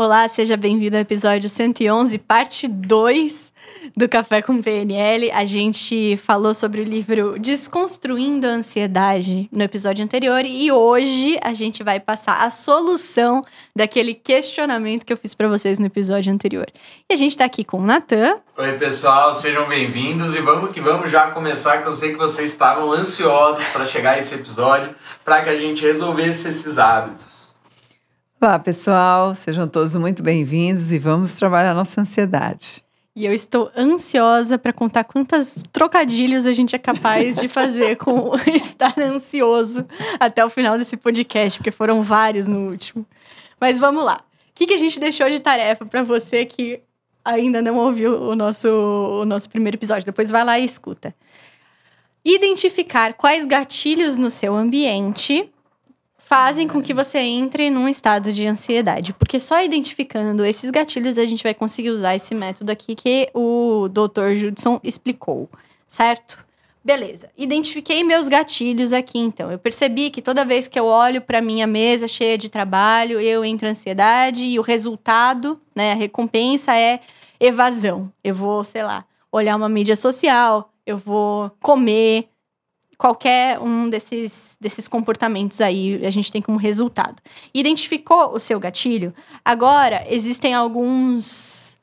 Olá, seja bem-vindo ao episódio 111, parte 2 do Café com PNL. A gente falou sobre o livro Desconstruindo a Ansiedade no episódio anterior e hoje a gente vai passar a solução daquele questionamento que eu fiz para vocês no episódio anterior. E a gente tá aqui com o Natan. Oi, pessoal, sejam bem-vindos e vamos que vamos já começar, que eu sei que vocês estavam ansiosos para chegar a esse episódio, para que a gente resolvesse esses hábitos. Olá, pessoal, sejam todos muito bem-vindos e vamos trabalhar a nossa ansiedade. E eu estou ansiosa para contar quantos trocadilhos a gente é capaz de fazer com estar ansioso até o final desse podcast, porque foram vários no último. Mas vamos lá. O que a gente deixou de tarefa para você que ainda não ouviu o nosso primeiro episódio? Depois vai lá e escuta. Identificar quais gatilhos no seu ambiente fazem com que você entre num estado de ansiedade. Porque só identificando esses gatilhos a gente vai conseguir usar esse método aqui que o Dr. Judson explicou, certo? Beleza, identifiquei meus gatilhos aqui então. Eu percebi que toda vez que eu olho para minha mesa cheia de trabalho, eu entro em ansiedade e o resultado, né, a recompensa é evasão. Eu vou, sei lá, olhar uma mídia social, eu vou comer. Qualquer um desses comportamentos aí, a gente tem como resultado. Identificou o seu gatilho? Agora, existem alguns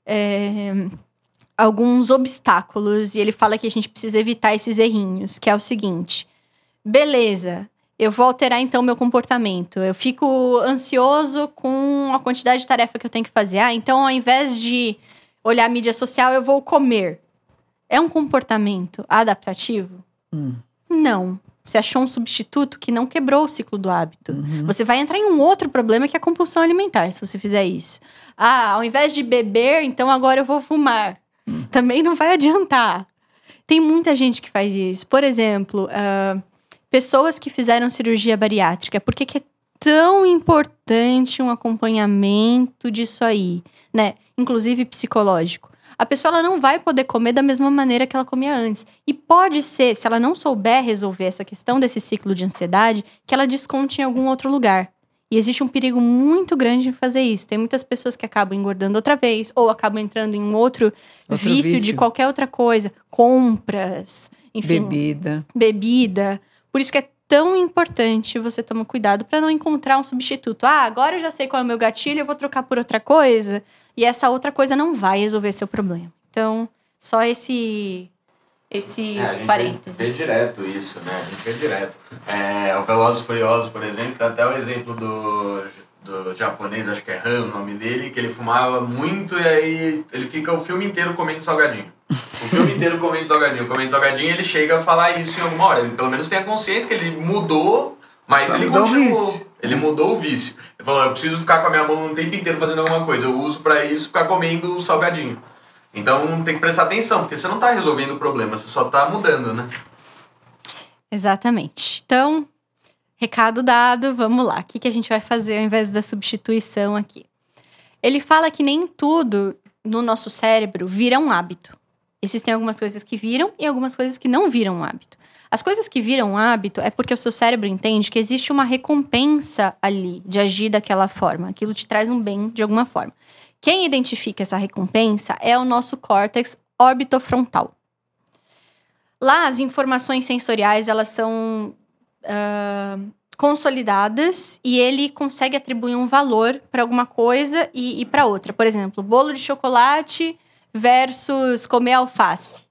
obstáculos, e ele fala que a gente precisa evitar esses errinhos, que é o seguinte. Beleza, eu vou alterar então meu comportamento. Eu fico ansioso com a quantidade de tarefa que eu tenho que fazer. Então, ao invés de olhar a mídia social, eu vou comer. É um comportamento adaptativo? Não. Você achou um substituto que não quebrou o ciclo do hábito. Você vai entrar em um outro problema que é a compulsão alimentar, se você fizer isso. Ao invés de beber, então agora eu vou fumar. Também não vai adiantar. Tem muita gente que faz isso. Por exemplo, pessoas que fizeram cirurgia bariátrica. Por que é tão importante um acompanhamento disso aí, né? Inclusive psicológico. A pessoa ela não vai poder comer da mesma maneira que ela comia antes. E pode ser, se ela não souber resolver essa questão desse ciclo de ansiedade, que ela desconte em algum outro lugar. E existe um perigo muito grande em fazer isso. Tem muitas pessoas que acabam engordando outra vez, ou acabam entrando em um outro vício de qualquer outra coisa. Compras, enfim. Bebida. Por isso que é tão importante você tomar cuidado para não encontrar um substituto. Agora eu já sei qual é o meu gatilho, eu vou trocar por outra coisa. E essa outra coisa não vai resolver seu problema. Então, só esse parênteses. A gente vê direto isso, né? A gente vê direto. O Velozes e Furiosos, por exemplo, tá até o exemplo do japonês, acho que é Han o nome dele, que ele fumava muito e aí ele fica o filme inteiro comendo salgadinho. O filme inteiro comendo salgadinho, ele chega a falar isso em alguma hora. Ele pelo menos tem a consciência que ele mudou, mas ele continuou. Ele mudou o vício. Ele falou, eu preciso ficar com a minha mão o tempo inteiro fazendo alguma coisa. Eu uso pra isso ficar comendo salgadinho. Então tem que prestar atenção, porque você não tá resolvendo o problema, você só tá mudando, né? Exatamente. Então, recado dado, vamos lá. O que a gente vai fazer ao invés da substituição aqui? Ele fala que nem tudo no nosso cérebro vira um hábito. Existem algumas coisas que viram e algumas coisas que não viram um hábito. As coisas que viram um hábito é porque o seu cérebro entende que existe uma recompensa ali de agir daquela forma. Aquilo te traz um bem de alguma forma. Quem identifica essa recompensa é o nosso córtex orbitofrontal. Lá, as informações sensoriais, elas são consolidadas e ele consegue atribuir um valor para alguma coisa e para outra. Por exemplo, bolo de chocolate versus comer alface.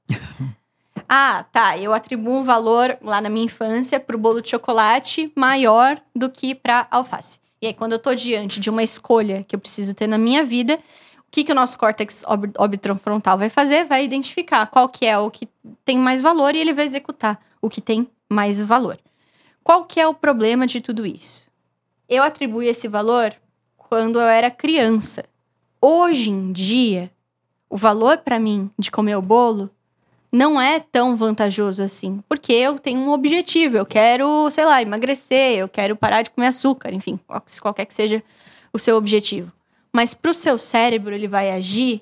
Eu atribuo um valor lá na minha infância pro bolo de chocolate maior do que pra alface. E aí, quando eu tô diante de uma escolha que eu preciso ter na minha vida, o que o nosso córtex orbitofrontal vai fazer? Vai identificar qual que é o que tem mais valor e ele vai executar o que tem mais valor. Qual que é o problema de tudo isso? Eu atribuí esse valor quando eu era criança. Hoje em dia, o valor pra mim de comer o bolo não é tão vantajoso assim. Porque eu tenho um objetivo. Eu quero, sei lá, emagrecer. Eu quero parar de comer açúcar. Enfim, qualquer que seja o seu objetivo. Mas pro seu cérebro, ele vai agir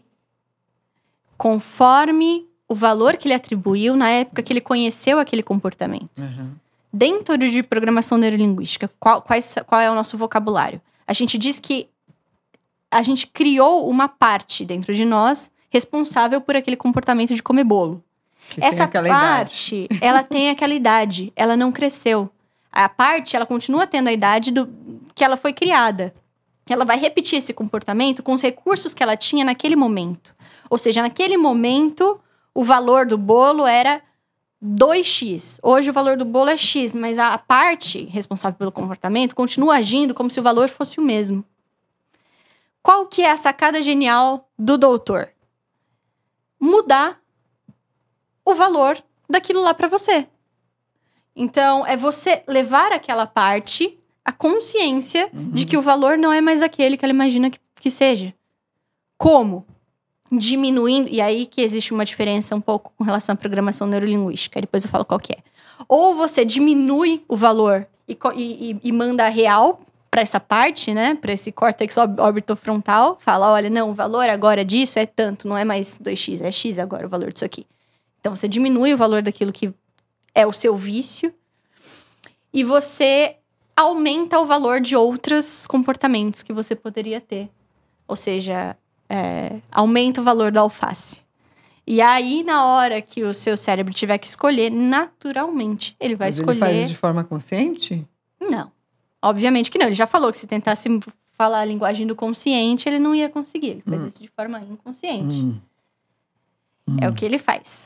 conforme o valor que ele atribuiu na época que ele conheceu aquele comportamento. Dentro de programação neurolinguística, qual é o nosso vocabulário? A gente diz que a gente criou uma parte dentro de nós responsável por aquele comportamento de comer bolo. Essa parte, ela tem aquela idade, ela não cresceu. A parte, ela continua tendo a idade que ela foi criada. Ela vai repetir esse comportamento com os recursos que ela tinha naquele momento. Ou seja, naquele momento, o valor do bolo era 2x. Hoje o valor do bolo é x, mas a parte responsável pelo comportamento continua agindo como se o valor fosse o mesmo. Qual que é a sacada genial do doutor? Mudar o valor daquilo lá para você. Então, é você levar aquela parte à consciência de que o valor não é mais aquele que ela imagina que seja. Como? Diminuindo, e aí que existe uma diferença um pouco com relação à programação neurolinguística, depois eu falo qual que é. Ou você diminui o valor e manda real para essa parte, né, para esse córtex orbitofrontal, fala, olha, não, o valor agora disso é tanto, não é mais 2x, é x agora o valor disso aqui. Então você diminui o valor daquilo que é o seu vício e você aumenta o valor de outros comportamentos que você poderia ter. Ou seja, aumenta o valor da alface. E aí, na hora que o seu cérebro tiver que escolher, naturalmente, ele vai escolher... Ele faz isso de forma consciente? Não. Obviamente que não. Ele já falou que se tentasse falar a linguagem do consciente, ele não ia conseguir. Ele faz isso de forma inconsciente. É o que ele faz.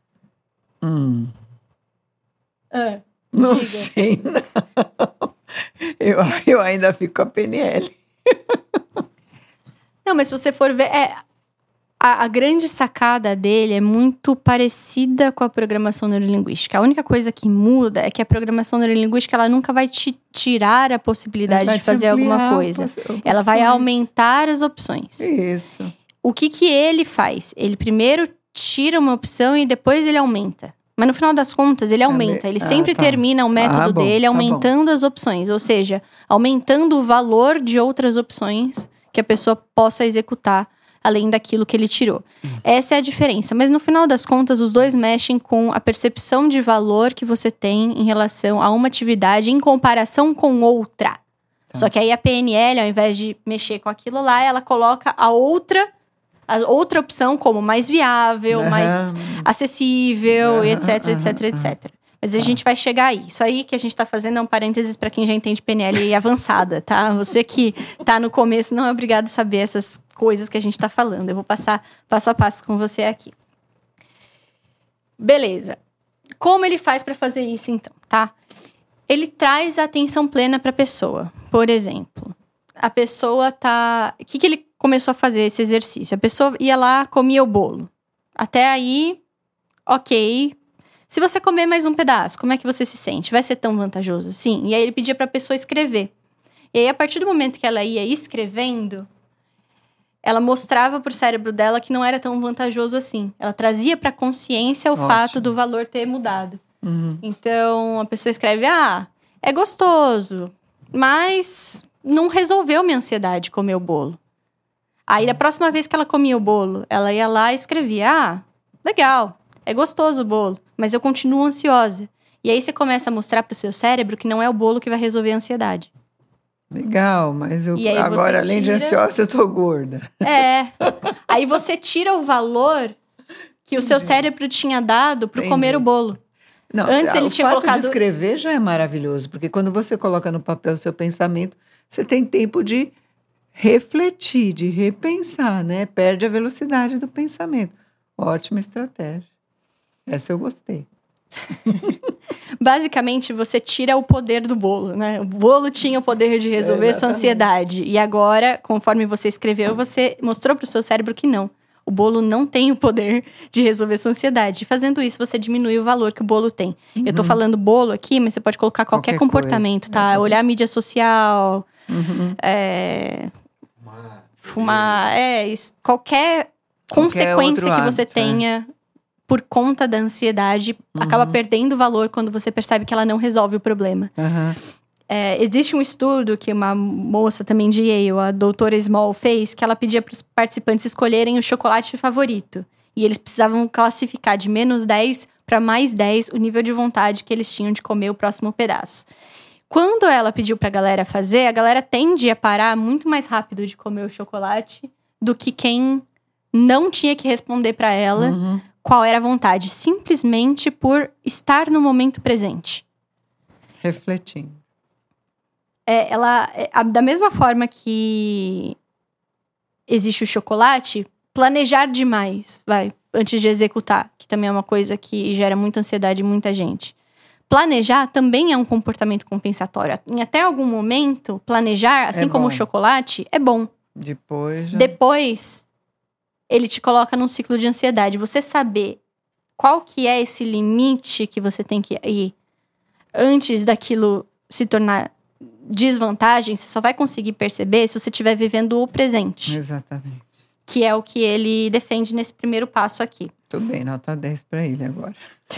Não sei, não. Eu ainda fico com a PNL. Não, mas se você for ver... A grande sacada dele é muito parecida com a programação neurolinguística. A única coisa que muda é que a programação neurolinguística ela nunca vai te tirar a possibilidade de fazer alguma coisa. Ela vai aumentar as opções. Isso. O que ele faz? Ele primeiro tira uma opção e depois ele aumenta. Mas no final das contas, ele aumenta. Ele sempre termina o método dele aumentando as opções. Ou seja, aumentando o valor de outras opções que a pessoa possa executar, além daquilo que ele tirou. Essa é a diferença. Mas no final das contas, os dois mexem com a percepção de valor que você tem em relação a uma atividade em comparação com outra. Só que aí a PNL, ao invés de mexer com aquilo lá, ela coloca a outra opção como mais viável, mais acessível, etc, etc, etc. Mas a gente vai chegar aí. Isso aí que a gente tá fazendo é um parênteses para quem já entende PNL avançada, tá? Você que tá no começo não é obrigado a saber essas coisas que a gente tá falando. Eu vou passar passo a passo com você aqui. Beleza. Como ele faz para fazer isso, então, tá? Ele traz a atenção plena pra pessoa. Por exemplo, a pessoa tá... O que ele começou a fazer esse exercício? A pessoa ia lá, comia o bolo. Até aí, ok. Se você comer mais um pedaço, como é que você se sente? Vai ser tão vantajoso assim? E aí ele pedia pra pessoa escrever. E aí, a partir do momento que ela ia escrevendo, ela mostrava pro cérebro dela que não era tão vantajoso assim. Ela trazia pra consciência o fato do valor ter mudado. Então, a pessoa escreve, é gostoso, mas não resolveu minha ansiedade comer o bolo. Aí, da próxima vez que ela comia o bolo, ela ia lá e escrevia, legal, é gostoso o bolo, mas eu continuo ansiosa. E aí você começa a mostrar pro seu cérebro que não é o bolo que vai resolver a ansiedade. Legal, mas agora, além de ansiosa, eu tô gorda. Aí você tira o valor que o seu cérebro tinha dado pro comer o bolo. Não, antes ele tinha colocado... de escrever já é maravilhoso, porque quando você coloca no papel o seu pensamento, você tem tempo de refletir, de repensar, né? Perde a velocidade do pensamento. Ótima estratégia. Essa eu gostei. Basicamente, você tira o poder do bolo, né? O bolo tinha o poder de resolver sua ansiedade. E agora, conforme você escreveu, você mostrou pro seu cérebro que não. O bolo não tem o poder de resolver sua ansiedade. Fazendo isso, você diminui o valor que o bolo tem. Eu tô falando bolo aqui, mas você pode colocar qualquer comportamento, tá? Olhar a mídia social, fumar, qualquer consequência que você tenha por conta da ansiedade, acaba perdendo valor quando você percebe que ela não resolve o problema. Existe um estudo que uma moça também de Yale, a doutora Small, fez, que ela pedia para os participantes escolherem o chocolate favorito. E eles precisavam classificar de menos 10 para mais 10 o nível de vontade que eles tinham de comer o próximo pedaço. Quando ela pediu pra galera fazer, a galera tende a parar muito mais rápido de comer o chocolate do que quem não tinha que responder pra ela qual era a vontade, simplesmente por estar no momento presente. Refletindo. Da mesma forma que existe o chocolate, planejar demais, antes de executar, que também é uma coisa que gera muita ansiedade em muita gente. Planejar também é um comportamento compensatório. Em até algum momento, planejar, assim como o chocolate, é bom. Depois, ele te coloca num ciclo de ansiedade. Você saber qual que é esse limite que você tem que ir antes daquilo se tornar desvantagem, você só vai conseguir perceber se você estiver vivendo o presente. Exatamente. Que é o que ele defende nesse primeiro passo aqui. Tudo bem, nota 10 para ele agora.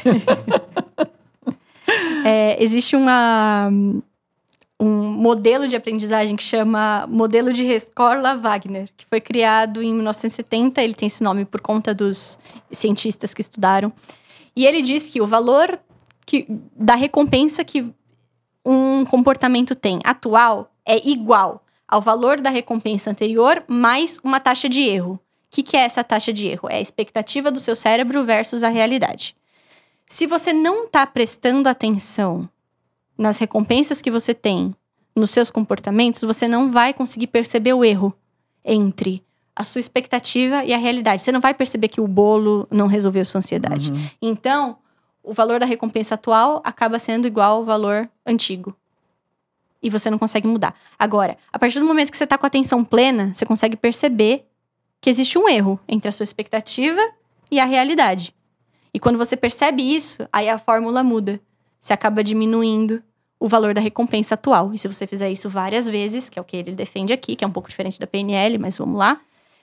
Existe um modelo de aprendizagem que chama Modelo de Rescorla-Wagner, que foi criado em 1970. Ele tem esse nome por conta dos cientistas que estudaram. E ele diz que o valor da recompensa que um comportamento tem atual é igual ao valor da recompensa anterior mais uma taxa de erro. O que é essa taxa de erro? É a expectativa do seu cérebro versus a realidade. Se você não está prestando atenção nas recompensas que você tem nos seus comportamentos, você não vai conseguir perceber o erro entre a sua expectativa e a realidade. Você não vai perceber que o bolo não resolveu sua ansiedade. Então, o valor da recompensa atual acaba sendo igual ao valor antigo. E você não consegue mudar. Agora, a partir do momento que você está com a atenção plena, você consegue perceber que existe um erro entre a sua expectativa e a realidade. E quando você percebe isso, aí a fórmula muda. Você acaba diminuindo o valor da recompensa atual. E se você fizer isso várias vezes, que é o que ele defende aqui, que é um pouco diferente da PNL, mas vamos lá.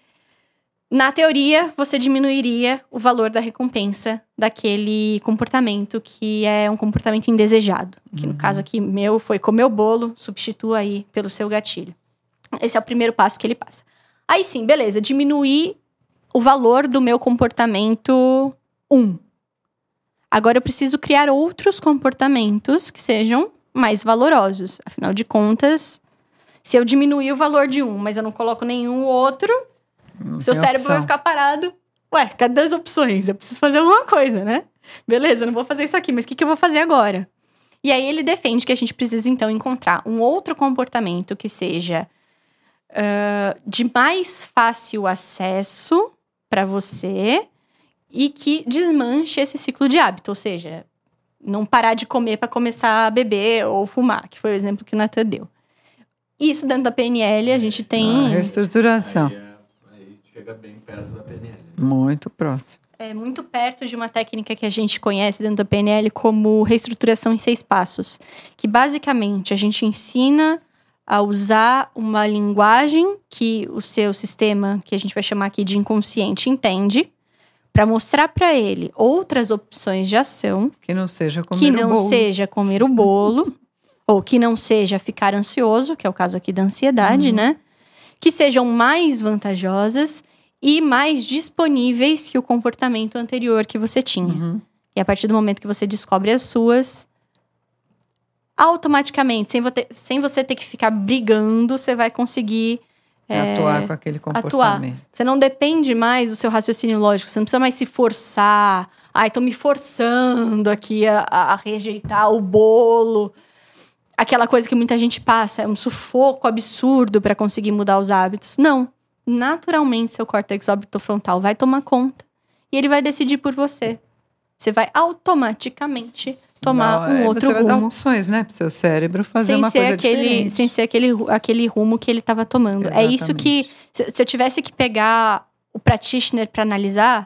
Na teoria, você diminuiria o valor da recompensa daquele comportamento que é um comportamento indesejado. Que no caso aqui, meu, foi comer o bolo, substitua aí pelo seu gatilho. Esse é o primeiro passo que ele passa. Aí sim, beleza, diminuir o valor do meu comportamento 1. Agora eu preciso criar outros comportamentos que sejam mais valorosos. Afinal de contas, se eu diminuir o valor de um, mas eu não coloco nenhum outro, seu cérebro vai ficar parado. Ué, cadê as opções? Eu preciso fazer alguma coisa, né? Beleza, eu não vou fazer isso aqui, mas o que eu vou fazer agora? E aí ele defende que a gente precisa, então, encontrar um outro comportamento que seja de mais fácil acesso para você e que desmanche esse ciclo de hábito. Ou seja, não parar de comer para começar a beber ou fumar, que foi o exemplo que o Nathan deu. Isso dentro da PNL, a gente tem... reestruturação. Aí chega bem perto da PNL. Muito próximo. É muito perto de uma técnica que a gente conhece dentro da PNL como reestruturação em 6 passos. Que basicamente a gente ensina a usar uma linguagem que o seu sistema, que a gente vai chamar aqui de inconsciente, entende, para mostrar para ele outras opções de ação. Que não seja comer que o não bolo. seja comer o bolo, ou que não seja ficar ansioso, que é o caso aqui da ansiedade, né? Que sejam mais vantajosas e mais disponíveis que o comportamento anterior que você tinha. E a partir do momento que você descobre as suas, automaticamente, sem você ter que ficar brigando, você vai conseguir atuar com aquele comportamento. Você não depende mais do seu raciocínio lógico, você não precisa mais se forçar. Ai, tô me forçando aqui a rejeitar o bolo. Aquela coisa que muita gente passa, é um sufoco absurdo para conseguir mudar os hábitos. Não. Naturalmente, seu córtex orbitofrontal vai tomar conta e ele vai decidir por você. Você vai automaticamente tomar um outro rumo. Você vai dar opções, né, pro seu cérebro fazer uma coisa diferente. Sem ser aquele rumo que ele estava tomando. Exatamente. É isso que, se eu tivesse que pegar o practitioner para analisar,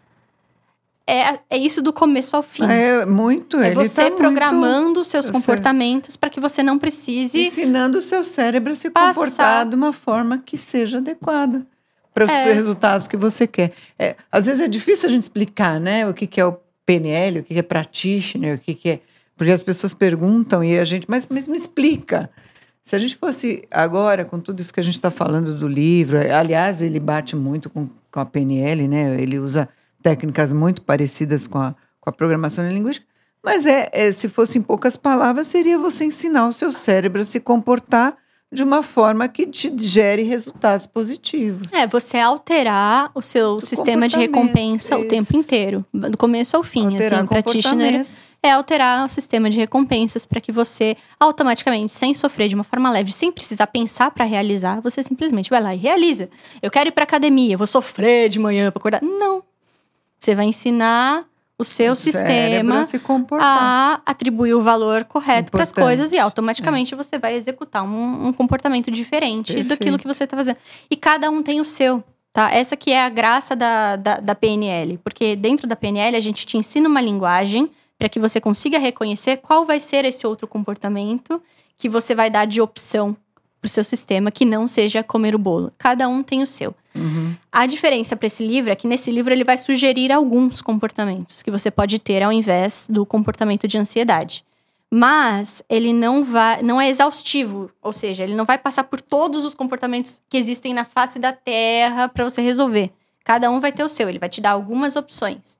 é isso do começo ao fim. É você programando os seus comportamentos para que você não precise... Ensinando o seu cérebro a se comportar de uma forma que seja adequada para os resultados que você quer. Às vezes é difícil a gente explicar, né, o que é o PNL, o que é practitioner, o que é... Porque as pessoas perguntam e a gente... Mas me explica. Se a gente fosse agora, com tudo isso que a gente está falando do livro... Aliás, ele bate muito com a PNL, né? Ele usa técnicas muito parecidas com a programação linguística. Mas se fosse em poucas palavras, seria você ensinar o seu cérebro a se comportar de uma forma que te gere resultados positivos. Você alterar o seu sistema de recompensa o tempo inteiro, do começo ao fim. Alterar assim, practitioner é alterar o sistema de recompensas para que você automaticamente, sem sofrer de uma forma leve, sem precisar pensar para realizar, você simplesmente vai lá e realiza. Eu quero ir para academia, vou sofrer de manhã para acordar. Não. Você vai ensinar o seu sistema a atribuir o valor correto para as coisas e automaticamente você vai executar um comportamento diferente daquilo que você está fazendo. E cada um tem o seu, tá? Essa que é a graça da PNL. Porque dentro da PNL a gente te ensina uma linguagem para que você consiga reconhecer qual vai ser esse outro comportamento que você vai dar de opção para o seu sistema que não seja comer o bolo. Cada um tem o seu. A diferença para esse livro é que nesse livro ele vai sugerir alguns comportamentos que você pode ter ao invés do comportamento de ansiedade. Mas ele não é exaustivo, ou seja, ele não vai passar por todos os comportamentos que existem na face da Terra para você resolver. Cada um vai ter o seu, ele vai te dar algumas opções.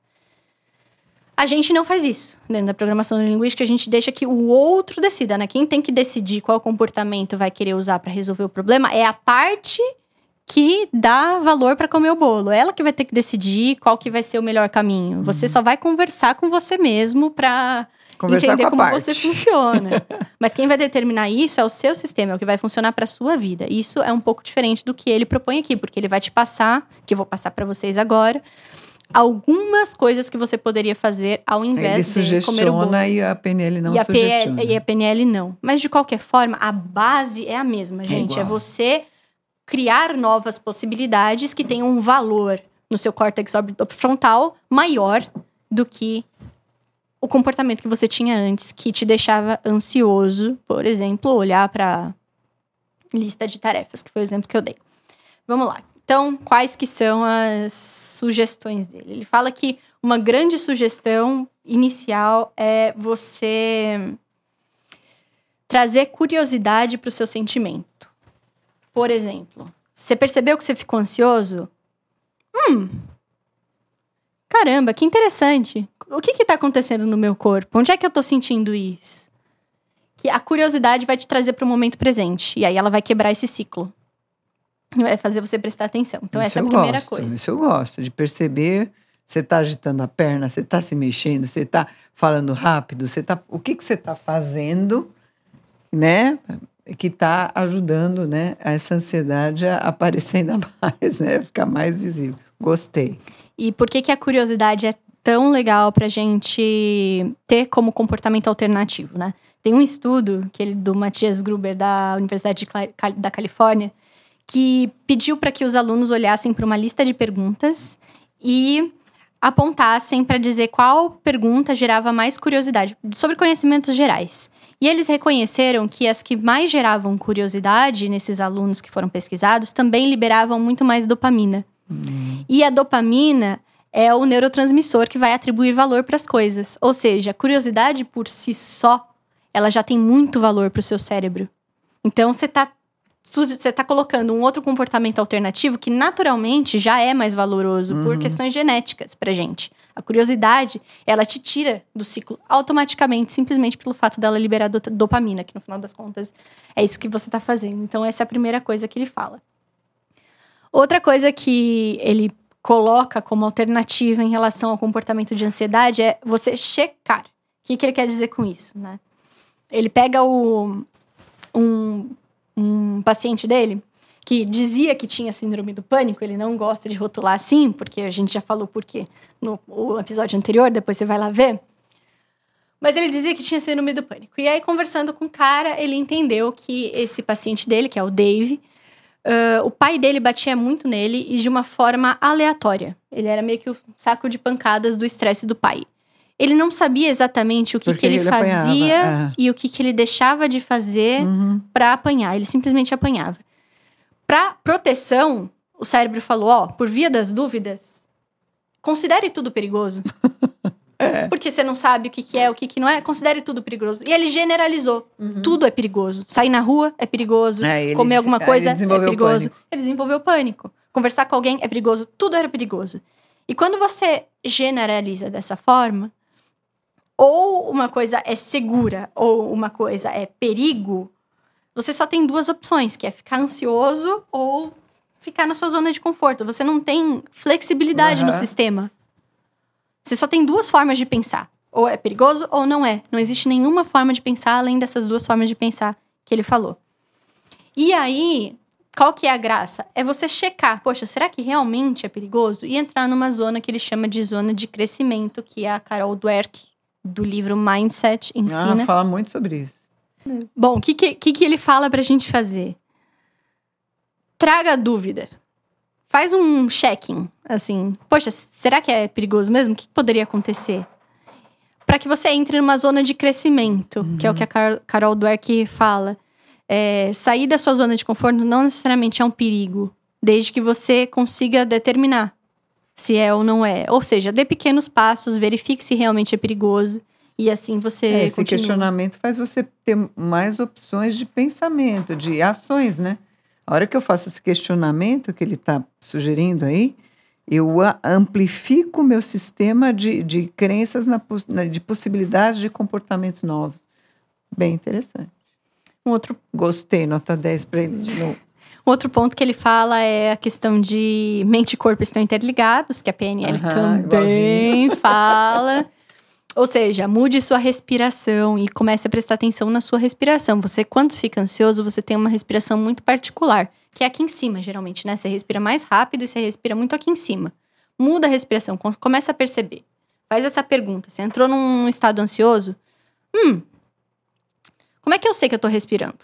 A gente não faz isso. Dentro da programação neurolinguística, a gente deixa que o outro decida, né? Quem tem que decidir qual comportamento vai querer usar para resolver o problema é a parte que dá valor para comer o bolo. Ela que vai ter que decidir qual que vai ser o melhor caminho. Você só vai conversar com você mesmo para entender como você funciona. Mas quem vai determinar isso é o seu sistema, é o que vai funcionar para a sua vida. Isso é um pouco diferente do que ele propõe aqui, porque ele vai te passar, que eu vou passar para vocês agora, algumas coisas que você poderia fazer ao invés de comer o bolo. E a PNL não sugestiona. E a PNL não. Mas, de qualquer forma, a base é a mesma, gente. É você criar novas possibilidades que tenham um valor no seu córtex orbitofrontal maior do que o comportamento que você tinha antes, que te deixava ansioso. Por exemplo, olhar para lista de tarefas, que foi o exemplo que eu dei. Vamos lá. Então, quais que são as sugestões dele? Ele fala que uma grande sugestão inicial é você trazer curiosidade para o seu sentimento. Por exemplo, você percebeu que você ficou ansioso? Caramba, que interessante. O que está acontecendo no meu corpo? Onde é que eu estou sentindo isso? Que a curiosidade vai te trazer para o momento presente. E aí ela vai quebrar esse ciclo. Vai fazer você prestar atenção. Então, essa é a primeira coisa. Isso eu gosto, de perceber. Você está agitando a perna, você está se mexendo, você está falando rápido, o que você está fazendo, né? Que está ajudando, né, essa ansiedade a aparecer ainda mais, né? Ficar mais visível. Gostei. E por que a curiosidade é tão legal pra gente ter como comportamento alternativo, né? Tem um estudo do Matthias Gruber, da Universidade da Califórnia, que pediu para que os alunos olhassem para uma lista de perguntas e apontassem para dizer qual pergunta gerava mais curiosidade sobre conhecimentos gerais. E eles reconheceram que as que mais geravam curiosidade nesses alunos que foram pesquisados também liberavam muito mais dopamina. E a dopamina é o neurotransmissor que vai atribuir valor para as coisas. Ou seja, a curiosidade por si só, ela já tem muito valor para o seu cérebro. Então, você tá colocando um outro comportamento alternativo que naturalmente já é mais valoroso por questões genéticas pra gente. A curiosidade, ela te tira do ciclo automaticamente, simplesmente pelo fato dela liberar dopamina, que no final das contas é isso que você tá fazendo. Então essa é a primeira coisa que ele fala. Outra coisa que ele coloca como alternativa em relação ao comportamento de ansiedade é você checar. O que ele quer dizer com isso, né? Ele pega um paciente dele que dizia que tinha síndrome do pânico. Ele não gosta de rotular assim, porque a gente já falou por quê no episódio anterior, depois você vai lá ver. Mas ele dizia que tinha síndrome do pânico. E aí, conversando com o cara, ele entendeu que esse paciente dele, que é o Dave, o pai dele batia muito nele e de uma forma aleatória. Ele era meio que o saco de pancadas do estresse do pai. Ele não sabia exatamente o que ele fazia e o que ele deixava de fazer para apanhar. Ele simplesmente apanhava. Para proteção, o cérebro falou, por via das dúvidas, considere tudo perigoso. Porque você não sabe o que é, o que não é, considere tudo perigoso. E ele generalizou. Tudo é perigoso. Sair na rua é perigoso. Comer alguma coisa é perigoso. Ele desenvolveu pânico. Conversar com alguém é perigoso. Tudo era perigoso. E quando você generaliza dessa forma, ou uma coisa é segura ou uma coisa é perigo, você só tem 2 opções, que é ficar ansioso ou ficar na sua zona de conforto. Você não tem flexibilidade no sistema. Você só tem 2 formas de pensar. Ou é perigoso ou não é. Não existe nenhuma forma de pensar além dessas 2 formas de pensar que ele falou. E aí, qual que é a graça? É você checar, poxa, será que realmente é perigoso? E entrar numa zona que ele chama de zona de crescimento, que a Carol Dweck, do livro Mindset, ensina. Fala muito sobre isso. Bom, o que ele fala pra gente fazer? Traga a dúvida. Faz um check-in, assim. Poxa, será que é perigoso mesmo? O que poderia acontecer? Para que você entre numa zona de crescimento, que é o que a Carol Dweck fala. Sair da sua zona de conforto não necessariamente é um perigo, desde que você consiga determinar se é ou não é. Ou seja, dê pequenos passos, verifique se realmente é perigoso. E assim você Esse questionamento faz você ter mais opções de pensamento, de ações, né? A hora que eu faço esse questionamento que ele está sugerindo aí, eu amplifico o meu sistema de crenças, de possibilidades de comportamentos novos. Bem interessante. Gostei, nota 10 para ele de novo. Outro ponto que ele fala é a questão de mente e corpo estão interligados, que a PNL também fala. Ou seja, mude sua respiração e comece a prestar atenção na sua respiração. Você, quando fica ansioso, você tem uma respiração muito particular, que é aqui em cima, geralmente, né? Você respira mais rápido e você respira muito aqui em cima. Muda a respiração, começa a perceber. Faz essa pergunta. Você entrou num estado ansioso? Como é que eu sei que eu tô respirando?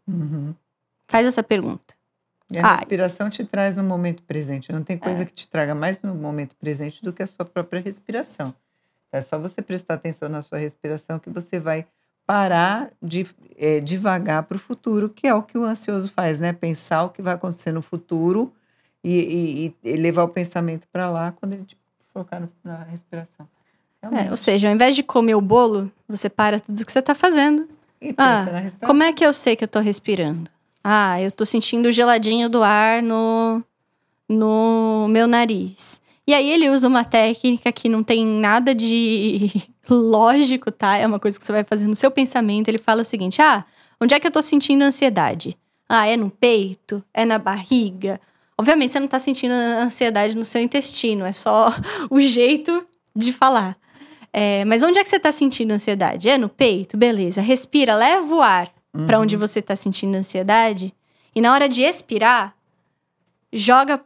Faz essa pergunta. E a respiração te traz no momento presente. Não tem coisa que te traga mais no momento presente do que a sua própria respiração. É só você prestar atenção na sua respiração que você vai parar de devagar para o futuro, que é o que o ansioso faz, né? Pensar o que vai acontecer no futuro e levar o pensamento para lá quando ele focar na respiração. Ou seja, ao invés de comer o bolo, você para tudo o que você está fazendo. E pensa na respiração. Como é que eu sei que eu estou respirando? Eu estou sentindo o geladinho do ar no meu nariz. E aí ele usa uma técnica que não tem nada de lógico, tá? É uma coisa que você vai fazer no seu pensamento. Ele fala o seguinte, onde é que eu tô sentindo ansiedade? É no peito? É na barriga? Obviamente você não tá sentindo ansiedade no seu intestino, é só o jeito de falar. Mas onde é que você tá sentindo ansiedade? É no peito? Beleza, respira, leva o ar pra onde você tá sentindo ansiedade. E na hora de expirar, joga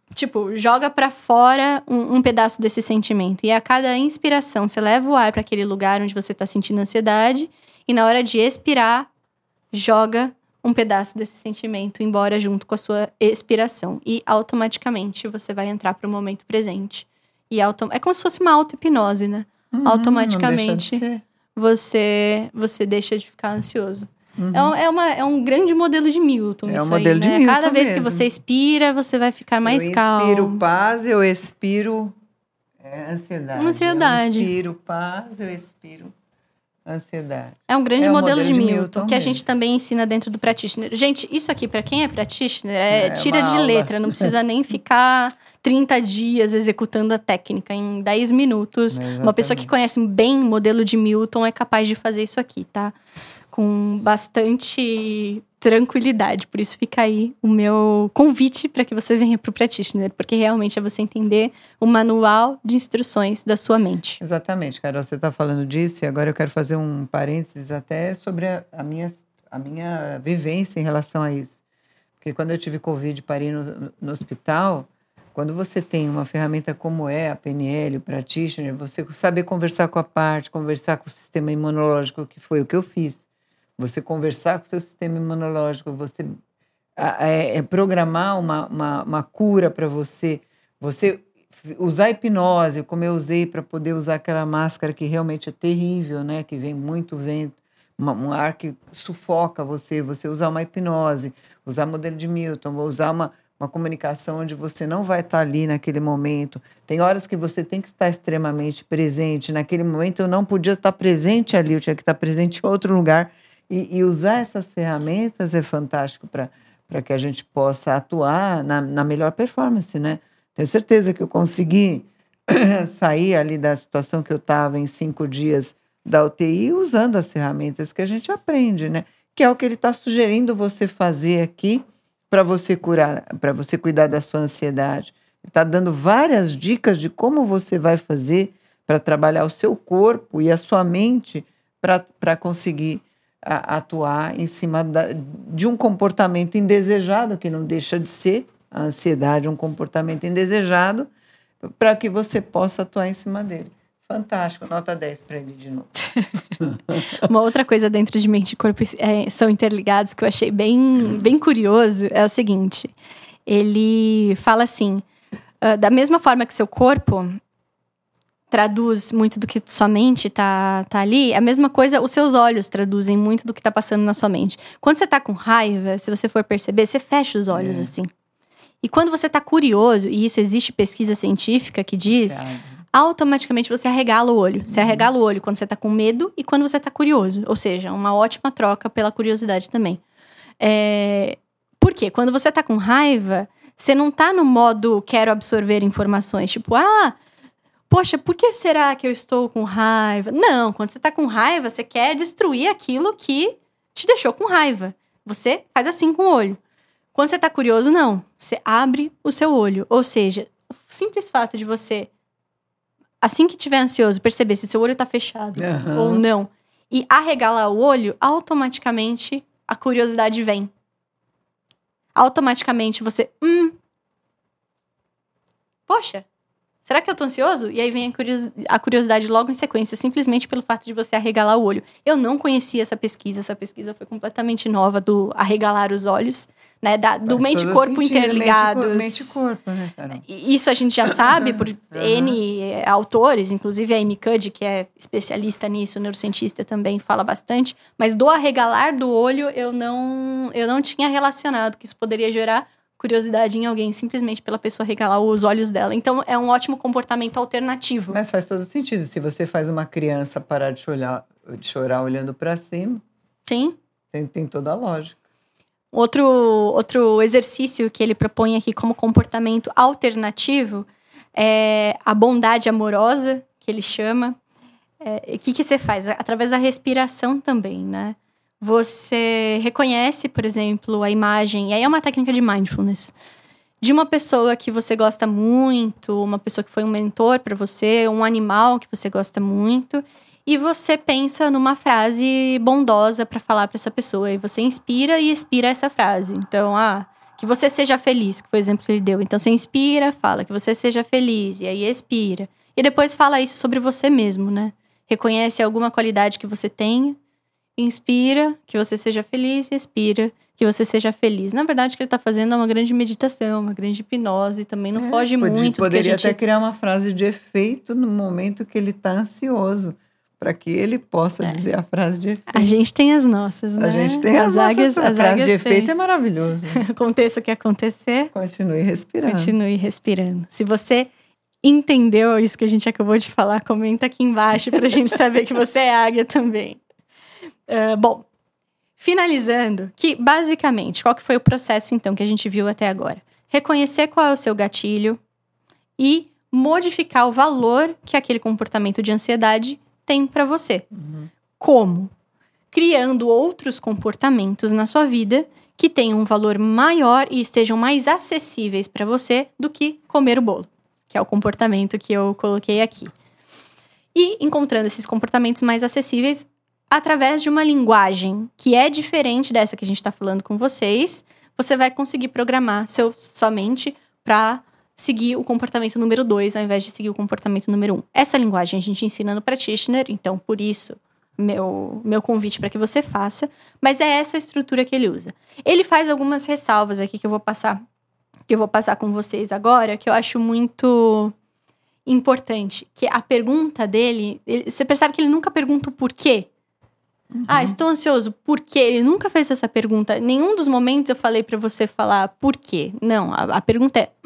pra fora um pedaço desse sentimento. E a cada inspiração, você leva o ar para aquele lugar onde você tá sentindo ansiedade. E na hora de expirar, joga um pedaço desse sentimento embora junto com a sua expiração. E automaticamente você vai entrar pro momento presente. E é como se fosse uma auto-hipnose, né? Automaticamente você deixa de ficar ansioso. É um grande modelo de Milton, isso aí, modelo de né? Milton Cada vez mesmo. que você expira, você vai ficar mais calmo. Eu expiro paz, eu expiro ansiedade. Eu expiro paz, eu expiro ansiedade. É um grande modelo de Milton, que a mesmo. gente também ensina dentro do practitioner. Gente, isso aqui, pra quem é practitioner, tira de letra. Não precisa nem ficar 30 dias executando a técnica. Em 10 minutos, uma pessoa que conhece bem o modelo de Milton é capaz de fazer isso aqui, tá? Com bastante tranquilidade. Por isso fica aí o meu convite para que você venha para o Practitioner, porque realmente é você entender o manual de instruções da sua mente. Exatamente, Carol, você está falando disso e agora eu quero fazer um parênteses até sobre a minha vivência em relação a isso. Porque quando eu tive Covid e parei no hospital, quando você tem uma ferramenta como a PNL, o Practitioner, você saber conversar com a parte, conversar com o sistema imunológico, que foi o que eu fiz. Você conversar com o seu sistema imunológico, você programar uma cura para você usar a hipnose, como eu usei para poder usar aquela máscara que realmente é terrível, né? Que vem muito vento, um ar que sufoca você usar uma hipnose, usar modelo de Milton, usar uma comunicação onde você não vai estar ali naquele momento. Tem horas que você tem que estar extremamente presente. Naquele momento eu não podia estar presente ali, eu tinha que estar presente em outro lugar. E usar essas ferramentas é fantástico para que a gente possa atuar na melhor performance, né? Tenho certeza que eu consegui sair ali da situação que eu estava em 5 dias da UTI usando as ferramentas que a gente aprende, né? Que é o que ele está sugerindo você fazer aqui para você cuidar da sua ansiedade. Ele está dando várias dicas de como você vai fazer para trabalhar o seu corpo e a sua mente para conseguir atuar em cima de um comportamento indesejado, que não deixa de ser a ansiedade, um comportamento indesejado, para que você possa atuar em cima dele. Fantástico, nota 10 para ele de novo. Uma outra coisa dentro de mente e corpo são interligados que eu achei bem curioso é o seguinte. Ele fala assim, da mesma forma que seu corpo traduz muito do que sua mente tá ali, a mesma coisa os seus olhos traduzem muito do que tá passando na sua mente. Quando você tá com raiva, se você for perceber, você fecha os olhos assim. E quando você tá curioso, e isso existe pesquisa científica que diz, automaticamente você arregala o olho. Você arregala o olho quando você tá com medo e quando você tá curioso. Ou seja, uma ótima troca pela curiosidade também. Por quê? Quando você tá com raiva, você não tá no modo quero absorver informações. Tipo, poxa, por que será que eu estou com raiva? Não, quando você tá com raiva, você quer destruir aquilo que te deixou com raiva. Você faz assim com o olho. Quando você tá curioso, não. Você abre o seu olho. Ou seja, o simples fato de você, assim que estiver ansioso, perceber se seu olho tá fechado ou não, e arregalar o olho, automaticamente a curiosidade vem. Automaticamente você, poxa, será que eu tô ansioso? E aí vem a curiosidade logo em sequência, simplesmente pelo fato de você arregalar o olho. Eu não conhecia essa pesquisa foi completamente nova do arregalar os olhos, né? Do mente e corpo interligados. Mente e corpo, né, Carol? Isso a gente já sabe por N autores, inclusive a Amy Cuddy, que é especialista nisso, neurocientista também, fala bastante. Mas do arregalar do olho, eu não tinha relacionado que isso poderia gerar curiosidade em alguém, simplesmente pela pessoa arregalar os olhos dela. Então, é um ótimo comportamento alternativo. Mas faz todo sentido. Se você faz uma criança parar de chorar olhando para cima, sim, tem toda a lógica. Outro exercício que ele propõe aqui como comportamento alternativo é a bondade amorosa, que ele chama. O que você faz? Através da respiração também, né? Você reconhece, por exemplo, a imagem, e aí é uma técnica de mindfulness, de uma pessoa que você gosta muito, uma pessoa que foi um mentor para você, um animal que você gosta muito, e você pensa numa frase bondosa para falar para essa pessoa, e você inspira e expira essa frase. Então, que você seja feliz, que foi o exemplo que ele deu. Então, você inspira, fala que você seja feliz, e aí expira. E depois fala isso sobre você mesmo, né? Reconhece alguma qualidade que você tenha, inspira, que você seja feliz, e expira, que você seja feliz. Na verdade, o que ele está fazendo é uma grande meditação, uma grande hipnose, também não foge muito. Poderia até criar uma frase de efeito no momento que ele está ansioso, para que ele possa dizer a frase de efeito. A gente tem as nossas, né? A gente tem as nossas. A frase de efeito é maravilhoso. Aconteça o que acontecer. Continue respirando. Continue respirando. Se você entendeu isso que a gente acabou de falar, comenta aqui embaixo para a gente saber que você é águia também. Bom, finalizando, que basicamente, qual que foi o processo então que a gente viu até agora? Reconhecer qual é o seu gatilho e modificar o valor que aquele comportamento de ansiedade tem para você. Como? Criando outros comportamentos na sua vida que tenham um valor maior e estejam mais acessíveis para você do que comer o bolo, que é o comportamento que eu coloquei aqui. E encontrando esses comportamentos mais acessíveis através de uma linguagem que é diferente dessa que a gente está falando com vocês, você vai conseguir programar sua mente para seguir o comportamento número 2, ao invés de seguir o comportamento número 1. Essa linguagem a gente ensina no Practitioner, então, por isso, meu convite para que você faça, mas é essa a estrutura que ele usa. Ele faz algumas ressalvas aqui que eu vou passar com vocês agora, que eu acho muito importante, que a pergunta dele, você percebe que ele nunca pergunta o porquê. Estou ansioso. Por quê? Ele nunca fez essa pergunta. Em nenhum dos momentos eu falei pra você falar por quê. Não, a pergunta é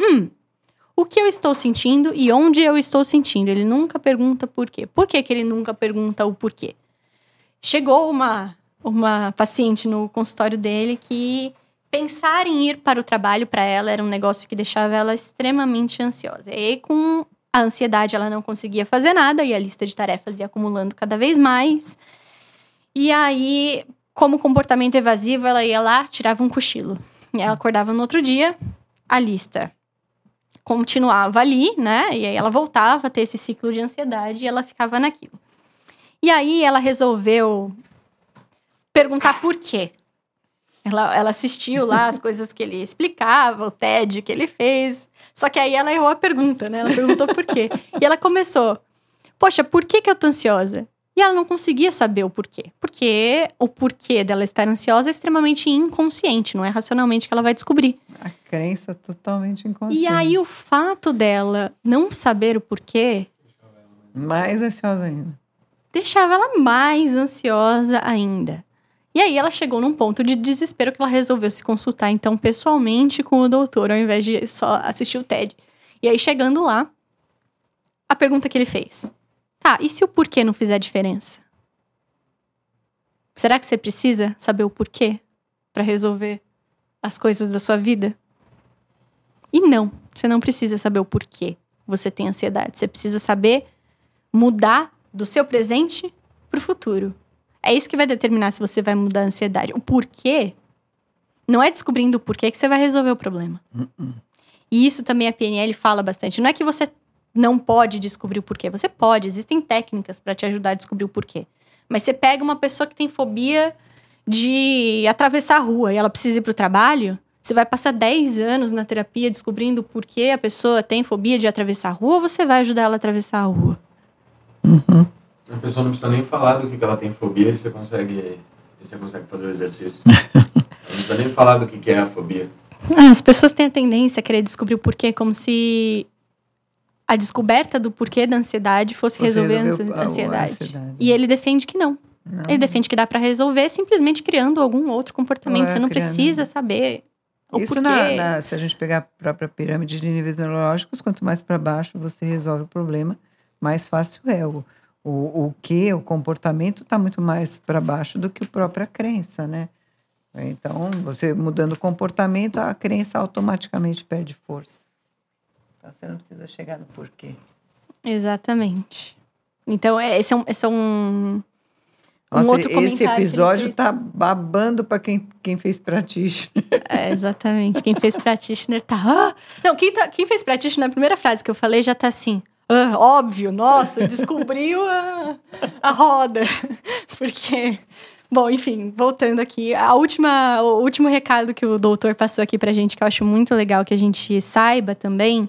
o que eu estou sentindo e onde eu estou sentindo. Ele nunca pergunta por quê. Por que ele nunca pergunta o porquê? Chegou uma paciente no consultório dele que pensar em ir para o trabalho para ela era um negócio que deixava ela extremamente ansiosa. E aí, com A ansiedade, ela não conseguia fazer nada e a lista de tarefas ia acumulando cada vez mais. E aí, como comportamento evasivo, ela ia lá, tirava um cochilo. E ela acordava no outro dia, a lista continuava ali, né? E aí ela voltava a ter esse ciclo de ansiedade e ela ficava naquilo. E aí ela resolveu perguntar por quê. Ela assistiu lá as coisas que ele explicava, o TED que ele fez. Só que aí ela errou a pergunta, né? Ela perguntou por quê. E ela começou, poxa, por que eu tô ansiosa? E ela não conseguia saber o porquê. Porque o porquê dela estar ansiosa é extremamente inconsciente, não é racionalmente que ela vai descobrir. A crença totalmente inconsciente. E aí o fato dela não saber o porquê Mais ansiosa ainda. deixava ela mais ansiosa ainda. E aí ela chegou num ponto de desespero que ela resolveu se consultar, então, pessoalmente com o doutor, ao invés de só assistir o TED. E aí, chegando lá, a pergunta que ele fez. Tá, e se o porquê não fizer diferença? Será que você precisa saber o porquê pra resolver as coisas da sua vida? E não, você não precisa saber o porquê você tem ansiedade. Você precisa saber mudar do seu presente pro futuro. É isso que vai determinar se você vai mudar a ansiedade. O porquê, não é descobrindo o porquê que você vai resolver o problema. E isso também a PNL fala bastante. Não é que você não pode descobrir o porquê. Você pode, existem técnicas para te ajudar a descobrir o porquê. Mas você pega uma pessoa que tem fobia de atravessar a rua e ela precisa ir pro trabalho, você vai passar 10 anos na terapia descobrindo por que a pessoa tem fobia de atravessar a rua, ou você vai ajudar ela a atravessar a rua? A pessoa não precisa nem falar do que ela tem fobia e você consegue fazer o exercício. Não precisa nem falar do que é a fobia. As pessoas têm a tendência a querer descobrir o porquê, como se a descoberta do porquê da ansiedade fosse resolver a ansiedade. E ele defende que não. Ele defende que dá pra resolver simplesmente criando algum outro comportamento. Você não precisa saber o Isso porquê. se a gente pegar a própria pirâmide de níveis neurológicos, quanto mais para baixo você resolve o problema, mais fácil é. O comportamento está muito mais para baixo do que a própria crença, né? Então, você mudando o comportamento, a crença automaticamente perde força. Então, você não precisa chegar no porquê. Exatamente. Então, esse é um Nossa, outro comentário. Esse episódio tá babando para quem fez practitioner. Exatamente. Quem fez practitioner tá... Não, quem fez practitioner, na primeira frase que eu falei já tá assim... óbvio, nossa, descobriu a roda. Porque... Bom, enfim, voltando aqui. O último recado que o doutor passou aqui pra gente, que eu acho muito legal que a gente saiba também,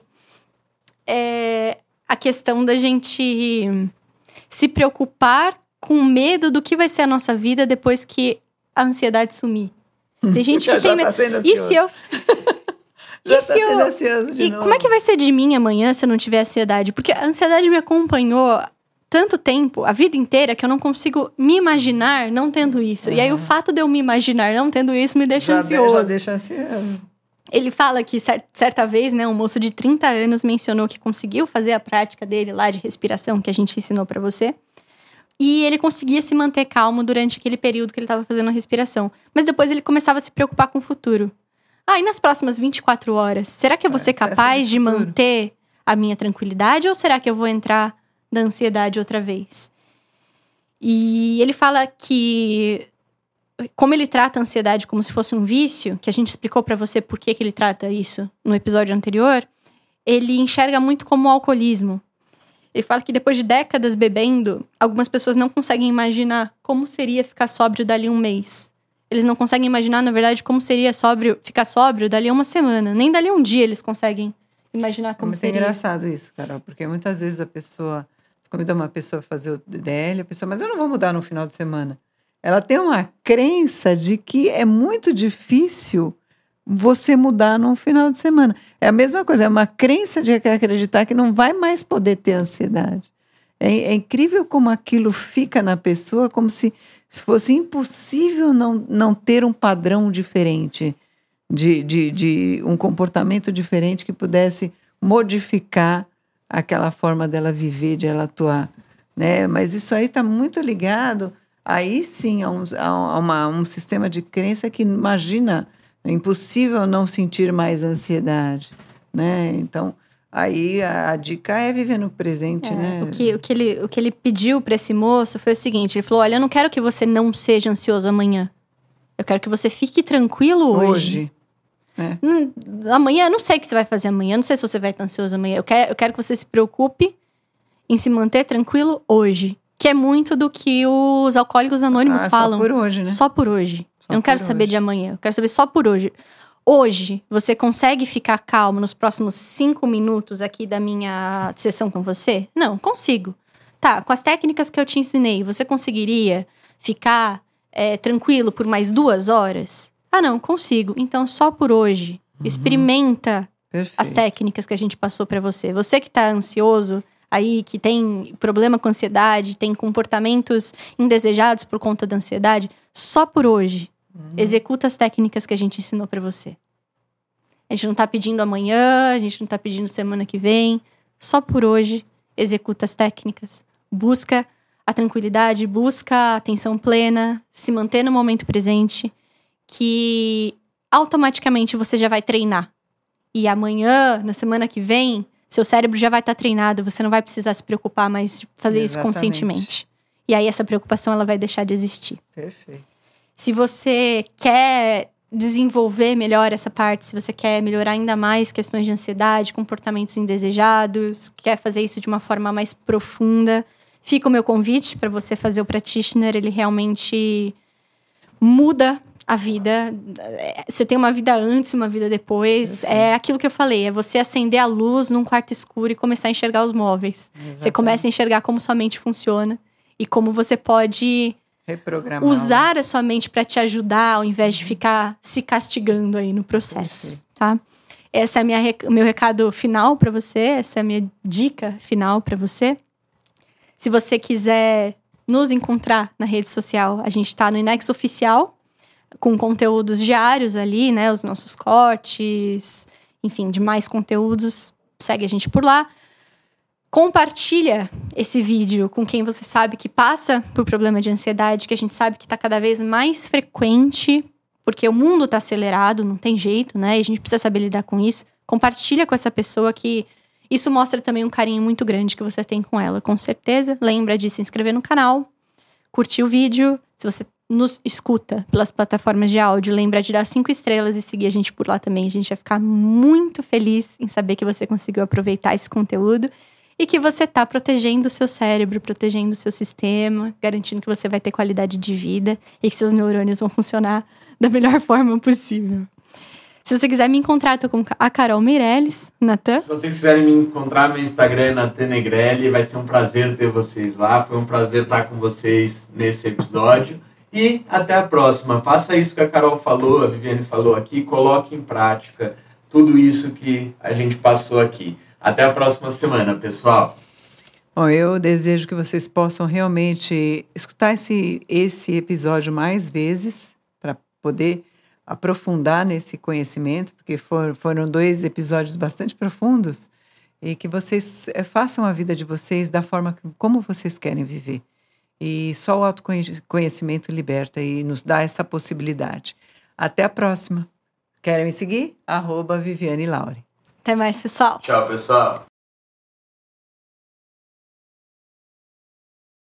é a questão da gente se preocupar com medo do que vai ser a nossa vida depois que a ansiedade sumir. Tem gente que tem medo. Tá sendo E se eu... Já tá sendo ansioso de novo. Como é que vai ser de mim amanhã se eu não tiver ansiedade? Porque a ansiedade me acompanhou tanto tempo, a vida inteira, que eu não consigo me imaginar não tendo isso. E aí o fato de eu me imaginar não tendo isso me deixa ansioso. Já deixa ansioso. Ele fala que certa vez, né, um moço de 30 anos mencionou que conseguiu fazer a prática dele lá de respiração, que a gente ensinou pra você. E ele conseguia se manter calmo durante aquele período que ele estava fazendo a respiração. Mas depois ele começava a se preocupar com o futuro. E nas próximas 24 horas, será que eu vou ser capaz de manter a minha tranquilidade? Ou será que eu vou entrar da ansiedade outra vez? E ele fala que, como ele trata a ansiedade como se fosse um vício, que a gente explicou pra você por que ele trata isso no episódio anterior, ele enxerga muito como o alcoolismo. Ele fala que depois de décadas bebendo, algumas pessoas não conseguem imaginar como seria ficar sóbrio dali um mês. Eles não conseguem imaginar, na verdade, como seria ficar sóbrio dali uma semana. Nem dali um dia eles conseguem imaginar como seria. É muito engraçado isso, Carol, porque muitas vezes a pessoa... Você convida uma pessoa a fazer o DL, a pessoa... Mas eu não vou mudar no final de semana. Ela tem uma crença de que é muito difícil você mudar no final de semana. É a mesma coisa, é uma crença de acreditar que não vai mais poder ter ansiedade. É incrível como aquilo fica na pessoa, como se fosse impossível não ter um padrão diferente, de um comportamento diferente que pudesse modificar aquela forma dela viver, de ela atuar, né? Mas isso aí está muito ligado, aí sim, a um sistema de crença que imagina, é impossível não sentir mais ansiedade, né? Então, Aí a dica é viver no presente, né? O que ele pediu para esse moço foi o seguinte: ele falou, olha, eu não quero que você não seja ansioso amanhã. Eu quero que você fique tranquilo hoje. Amanhã, eu não sei o que você vai fazer amanhã. Eu não sei se você vai estar ansioso amanhã. Eu quero que você se preocupe em se manter tranquilo hoje. Que é muito do que os alcoólicos anônimos falam. Só por hoje, né? Só por hoje. Eu não quero saber de amanhã. Eu quero saber só por hoje. Hoje, você consegue ficar calmo nos próximos 5 minutos aqui da minha sessão com você? Não, consigo. Tá, com as técnicas que eu te ensinei, você conseguiria ficar tranquilo por mais 2 horas? Ah, não, consigo. Então, só por hoje. Experimenta as técnicas que a gente passou pra você. Você que tá ansioso aí, que tem problema com ansiedade, tem comportamentos indesejados por conta da ansiedade, só por hoje. Executa as técnicas que a gente ensinou pra você. A gente não tá pedindo amanhã, a gente não tá pedindo semana que vem. Só por hoje, executa as técnicas. Busca a tranquilidade, busca a atenção plena, se manter no momento presente, que automaticamente você já vai treinar. E amanhã, na semana que vem, seu cérebro já vai estar treinado, você não vai precisar se preocupar mais de fazer isso conscientemente. E aí essa preocupação ela vai deixar de existir. Perfeito. Se você quer desenvolver melhor essa parte, se você quer melhorar ainda mais questões de ansiedade, comportamentos indesejados, quer fazer isso de uma forma mais profunda, fica o meu convite para você fazer o Practitioner. Ele realmente muda a vida. Você tem uma vida antes, uma vida depois. É aquilo que eu falei, é você acender a luz num quarto escuro e começar a enxergar os móveis. Você começa a enxergar como sua mente funciona e como você pode reprogramar, usar a sua mente para te ajudar, ao invés de ficar se castigando aí no processo, tá? Esse é meu recado final para você, essa é a minha dica final para você. Se você quiser nos encontrar na rede social, a gente tá no Inex Oficial, com conteúdos diários ali, né? Os nossos cortes, enfim, demais conteúdos. Segue a gente por lá. Compartilha esse vídeo com quem você sabe que passa por problema de ansiedade, que a gente sabe que tá cada vez mais frequente, porque o mundo tá acelerado, não tem jeito, né? E a gente precisa saber lidar com isso. Compartilha com essa pessoa, que isso mostra também um carinho muito grande que você tem com ela, com certeza. Lembra de se inscrever no canal, curtir o vídeo. Se você nos escuta pelas plataformas de áudio, lembra de dar 5 estrelas e seguir a gente por lá também. A gente vai ficar muito feliz em saber que você conseguiu aproveitar esse conteúdo e que você tá protegendo o seu cérebro, protegendo o seu sistema, garantindo que você vai ter qualidade de vida e que seus neurônios vão funcionar da melhor forma possível. Se você quiser me encontrar, eu tô com a Carol Meirelles, Natan. Se vocês quiserem me encontrar, meu Instagram é Natan Negrelli. Vai ser um prazer ter vocês lá. Foi um prazer estar com vocês nesse episódio. E até a próxima. Faça isso que a Carol falou, a Viviane falou aqui. Coloque em prática tudo isso que a gente passou aqui. Até a próxima semana, pessoal. Bom, eu desejo que vocês possam realmente escutar esse episódio mais vezes para poder aprofundar nesse conhecimento, porque foram 2 episódios bastante profundos, e que vocês façam a vida de vocês da forma como vocês querem viver. E só o autoconhecimento liberta e nos dá essa possibilidade. Até a próxima. Querem me seguir? @Viviane Laure. Até mais, pessoal. Tchau, pessoal.